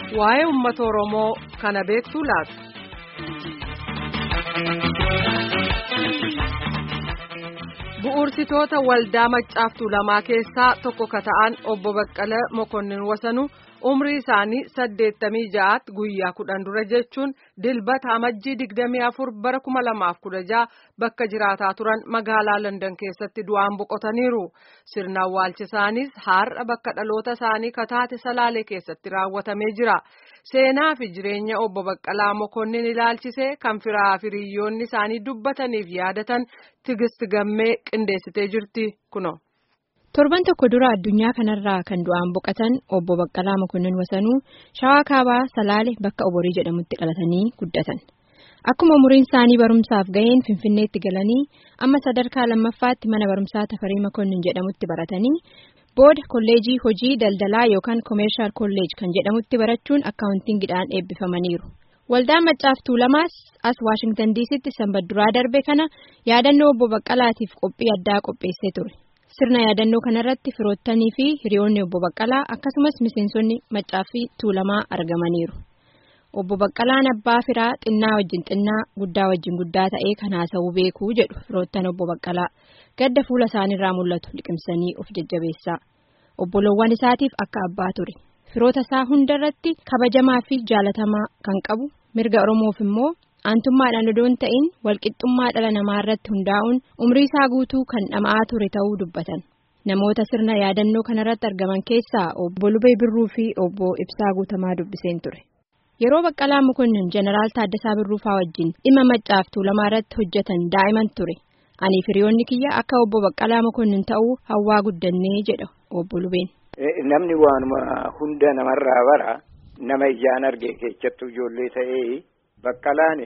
waa'ee uummata Oromoo kana beektuu laata? Bu'uursitoota waldaa Maccaaf Tuulamaa keessaa tokko ka ta'an obbo Baqqalee Mokonnin Wasanuu umrii isaanii 86 guyyaa 10 dura jechuun dilbata amajjii 24 bara 2016 bakka jiraataa turan magaalaa London keessatti du'aan boqotaniiru. Sirna awwaalcha isaaniis har'a bakka dhaloota isaanii kataate Salaalee keessatti raawwatamee jira. Seenaa fi jireenya obbo Baqqalaa Mokonnin ilaalchisee kan firaa fi hiriyoonni isaanii dubbataniif yaadatan Tigist Gammee qindeessitee jirti kuno. Torban tokko dura addunyaa kanarraa kan du'aan boqotan obbo Baqqalaa Mokonnin Wasanuu Shawaa Kaabaa Salaalee bakka Oborii jedhamutti dhalatanii guddatan. Akkuma umuriin isaanii barumsaaf ga'een Finfinneetti galanii amma sadarkaa lammaffaatti mana barumsaa Tafarii Mokonnin jedhamutti baratanii booda kolleejii hojii daldalaa yookaan Commercial College kan jedhamutti barachuun akkaawuntiingidhaan eebbifamaniiru. Waldaan Maccaaf Tuulamaas as Washington DC'tti sanbata duraa darbe kana yaadannoo obbo Baqqalaatiif qophii addaa qopheessee ture. Sirna yaadannoo kanarratti firoottanii fi hiriyoonni obbo Baqqalaa akkasumas miseensonni Maccaaf Tuulamaa argamaniiru. Obbo Baqqalaan abbaa firaa xinnaa wajjin xinnaa guddaa wajjin guddaa ta'ee kan haasa'uu beekuu jedhu firoottan obbo Baqqalaa gadda fuula isaaniirraa mul'atu liqimsanii of jajjabeessaa. Obbolowwan isaatiif akka abbaa ture. Firoota isaa hundarratti kabajamaa fi jaalatamaa kan qabu mirga Oromoof immoo aantummaadhaan odoon ta'in walqixxummaa dhala namaa irratti hundaa'uun umrii isaa guutuu kan dhama'aa ture ta'uu dubbatan. Namoota sirna yaadannoo kanarratti argaman keessaa obbo Lubee Birruu fi obbo Ibsaa Guutamaa dubbiseen ture. Yeroo Baqqalaa Mokonnin Jeneraal Taaddasaa Birruufaa wajjin dhimma Maccaaf Tuulamaa irratti hojjetan daa'iman ture. Ani hiriyoonni kiyya akka obbo Baqqalaa Mokonnin ta'uu hawwaa guddannee jedha obbo Lubeen. Namni waanuma hunda namarraa bara nama ijaan argee keessattuu ijoollee ta'ee Baqqalaan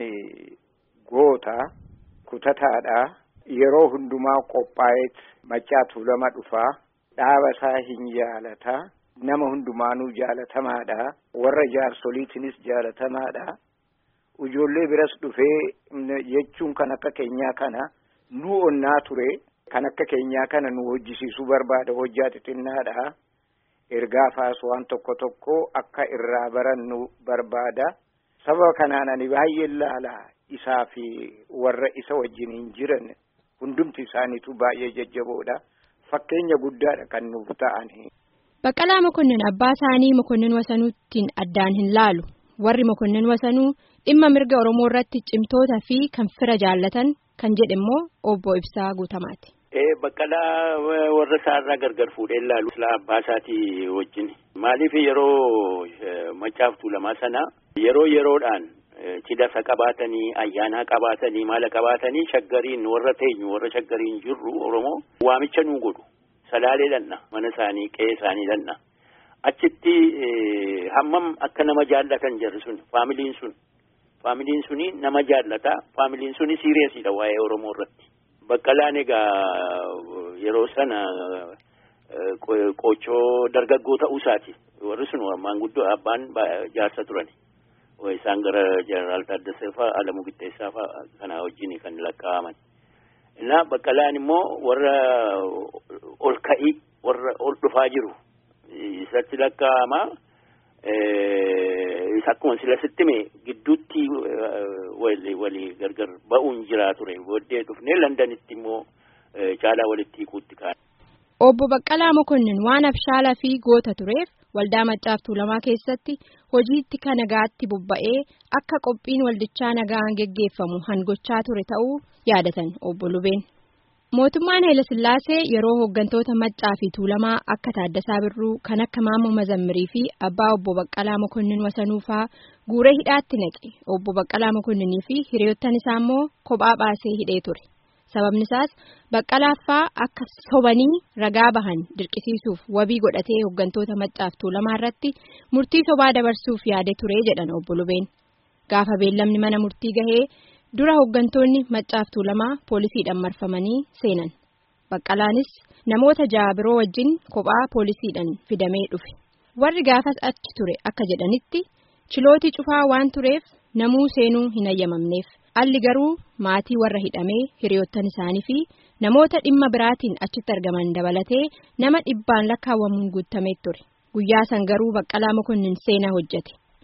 goota kutataadha. Yeroo hundumaa qophaa'eet Maccaaf Tuulamaa dhufaa dhaaba isaa hin jaalataa. Nama hundumaanuu jaalatamaadha. Warra jaarsoliitinis jaalatamaadha. Ijoollee biras dhufee jechuun kan akka keenyaa kana nu onnaa ture. Kan akka keenyaa kana nu hojjisiisuu barbaada. Hojjaa xixinnaadha. Ergaa faas waan tokko akka irraa barannu barbaada. Sababa kanaan ani baay'ee laala isaa fi warra isa wajjin hin jiran hundumti isaaniitu baay'ee jajjaboodha. Fakkeenya guddaadha kan nuuf ta'ani. Baqqalaa Mokonnin abbaa isaanii Mokonnin Wasanuutiin addaan hin laalu. Warri Mokonnin Wasanuu dhimma mirga Oromoo irratti cimtoota fi kan fira jaallatan kan jedhe immoo obbo Ibsaa Guutamaati. Baqqalaa warra isaarraa gargar fuudhee ilaalu abbaa isaatii wajjin. Maaliif yeroo Maccaaf Tuulamaa sana yeroodhaan cidha qabaatanii ayyaanaa qabaatanii maala qabaatanii shaggariin warra teenyu warra shaggariin jirru Oromoo waamicha nuu godhu. Salaalee dhanna mana isaanii qe'ee isaanii dhanna achitti hammam akka nama jaallatan jirru sun faamiliin suni nama jaallata faamiliin suni siiriyeesiidha waa'ee Oromoo irratti. Baqqalaan egaa yeroo sana qochoo dargaggoo ta'uu isaati warri sun maanguddoo abbaan jaarsa turani isaan gara Jeneraal Taaddasaa fa'aa Alamuu Qixxeessaa fa'aa kana wajjin kan lakkaa'aman. Baqqalaan immoo warra ol ka'ii warra ol dhufaa jiru isatti lakkaa'ama. Isa akkuma sila sittime gidduutti walii gargar ba'uun jiraa ture. Booddee dhufnee Londanitti immoo caalaa walitti hiikuutti kaa'e. Obbo Baqqalaa Mokonnin waan abshaalaa fi goota tureef waldaa Maccaaf Tuulamaa keessatti hojiitti kan nagaatti bobba'ee akka qophiin waldichaa nagaan geggeeffamu hangochaa ture ta'uu yaadatan obbo Lubeen. Mootummaan Hayilasillaasee yeroo hooggantoota Maccaa fi Tuulamaa akka Taaddasaa Birruu kan akka Maammoo Mazammirii fi abbaa obbo Baqqalaa Mokonnin Wasanuu fa'aa guuree hidhaatti naqe obbo Baqqalaa Mokonninii fi hiriyoottan isaa immoo kophaa baasee hidhee ture. Sababni isaas Baqqalaaffaa akka sobanii ragaa bahan dirqisiisuuf wabii godhatee hooggantoota Maccaaf Tuulamaa irratti murtii sobaa dabarsuuf yaade ture jedhan obbo Lubeen. Gaafa beellamni mana murtii gahee dura hooggantoonni Maccaaf Tuulamaa poolisiidhaan marfamanii seenan. Baqqalaanis namoota 6 biroo wajjin kophaa poolisiidhaan fidamee dhufe. Warri gaafas achi ture akka jedhanitti chilootii cufaa waan tureef namuu seenuu hin ayyamamneef. Alli garuu maatii warra hidhamee hiriyoottan isaanii fi namoota dhimma biraatiin achitti argaman dabalatee nama 100 lakkaawwamuun guutamee ture. Guyyaa san garuu Baqqalaa Mokonnin seenaa hojjete.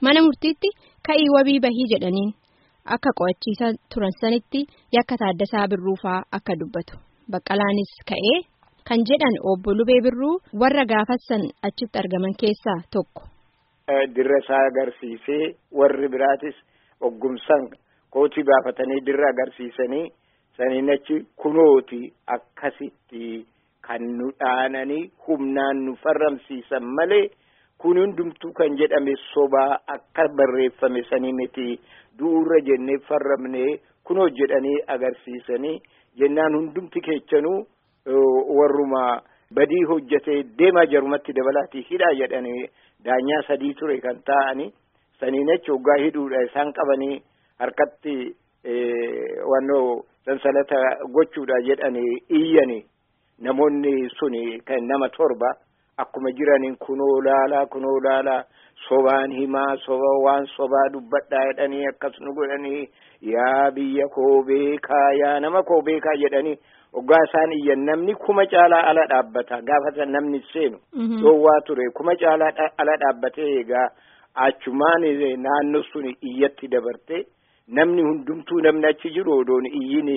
mana murtiitti ka'ii wabii bahii jedhaniin akka qo'achiisaa turan sanitti yakka Taaddasaa Birruufaa akka dubbatu Baqqalaanis ka'ee kan jedhan obbo Lubee Birruu warra gaafassan achitti argaman keessaa tokko. Dirra isaa agarsiisee warri biraatis oggumsan kootii baafatanii dirra agarsiisanii saniin achi kunooti akkasitti kan nu dhaananii humnaan nu farramsiisan malee kun hundumtuu kan jedhame sobaa akka barreeffame sanii miti du'urra jennee farramnee kunoo jedhanii agarsiisanii jennaan hundumti keechanuu warruma badii hojjetee deemaa jarumatti dabalaatii hidhaa jedhanii daanyaa 3 ture kan ta'anii saniin achi hoggaa hidhuudha isaan qabanii harkatti wannoo sansalata gochuudha jedhanii iyyanii namoonni suni kan nama 7 akkuma jiraniin kunoo laalaa sobaan himaa soba waan sobaa dubbadhaa jedhanii akkas nu godhanii yaa biyya koo beekaa yaa nama koo beekaa jedhanii hoggaa isaan iyyan namni 1,000 caalaa ala dhaabbata gaafata namni seenu dhoowwaa ture 1,000 caalaa ala dhaabbatee egaa achumaan naannoo suni iyyatti dabarte namni hundumtuu namni achi jiru odoon iyyiin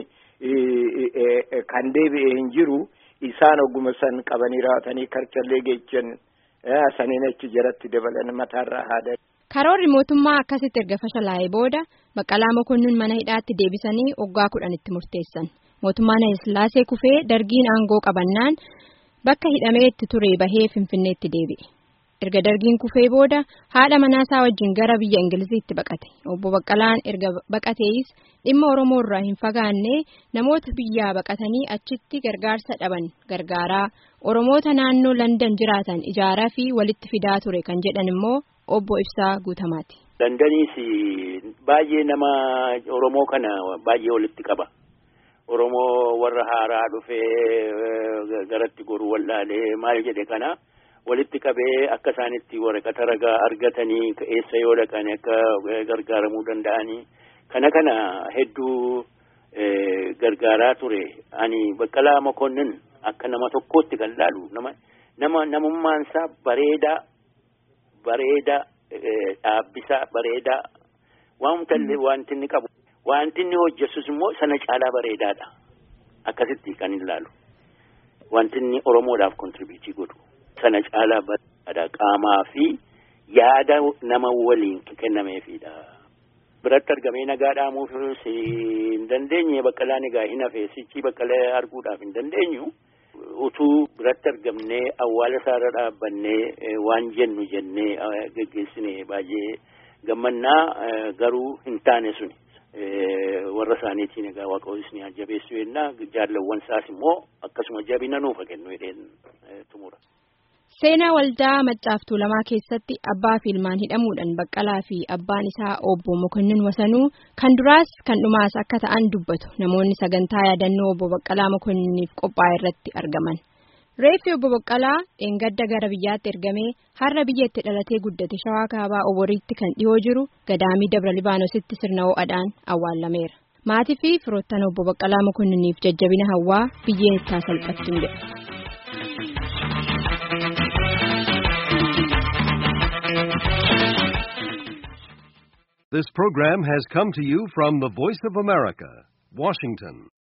kan deebi'ee hin jiru isaan ogguma san qabanii raawwatanii karchallee geechan saniin achi jalatti dabalan mataarraa haadha. Karoorri mootummaa akkasitti erga fashalaa'ee booda Baqqalaa Mokonnin mana hidhaatti deebisanii waggaa 10 itti murteessan. Mootummaan Hayila Sillaasee kufee dargiin aangoo qabannaan bakka hidhamee itti ture bahee Finfinneetti deebi'e. Erga dargiin kufee booda haadha manaasaa wajjin gara biyya Ingiliziitti baqate. Obbo Baqqalaan erga baqatees dhimma Oromoo irraa hin fagaanne namoota biyyaa baqatanii achitti gargaarsa dhaban gargaaraa Oromoota naannoo London jiraatan ijaaraa fi walitti fidaa ture kan jedhan immoo obbo Ibsaa Guutamaati. Londoniis baay'ee nama Oromoo kana baay'ee walitti qaba. Oromoo warra haaraa dhufee garatti goru wallaalee maal jedhe kana walitti qabee akka isaanitti waraqata ragaa argatanii eessa yoo dhaqan akka gargaaramuu danda'anii kana hedduu gargaaraa ture. Ani Baqqalaa Mokonnin akka nama tokkootti kan laalu namummaansaa bareedaa dhaabbisaa bareedaa wanti inni qabu wanti inni hojjetus immoo sana caalaa bareedaadha. Akkasitti kan ilaalu wanti inni Oromoodhaaf kontribiutii godhu sana caalaa bareedaadha qaamaa fi yaada nama waliin kennameefidha. Biratti argamee nagaa dhaamuuf hin dandeenye Baqqalaan egaa hin hafe sichi Baqqalee arguudhaaf hin dandeenyu. Utuu biratti argamnee awwaala isaarra dhaabbannee waan jennu jennee geggeessine baay'ee gammannaa garuu hin taane suni warra isaaniitiin egaa Waaqayyoon haa jabeessu jennaa jaallawwan isaas immoo akkasuma jabina nuuf kennu jedheen tumura. Seenaa waldaa Maccaaf Tuulamaa keessatti abbaa fi ilmaan hidhamuudhaan Baqqalaa fi abbaan isaa obbo Mokonnin Wasanuu kan duraas kan dhumaas akka ta'an dubbatu namoonni sagantaa yaadannoo obbo Baqqalaa Mokonniniif qophaa'e irratti argaman. Reeffi obbo Baqqalaa dheengadda gara biyyaatti ergamee har'a biyya itti dhalatee guddate Shawaa Kaabaa Oboriitti kan dhiyoo jiru Gadaamii Dabra Libaanoositti sirna ho'aadhaan awwaalameera. Maatii fi firoottan obbo Baqqalaa Mokonniniif jajjabina hawwaa biyyeen itti salphattuun jedha. This program has come to you from the Voice of America, Washington.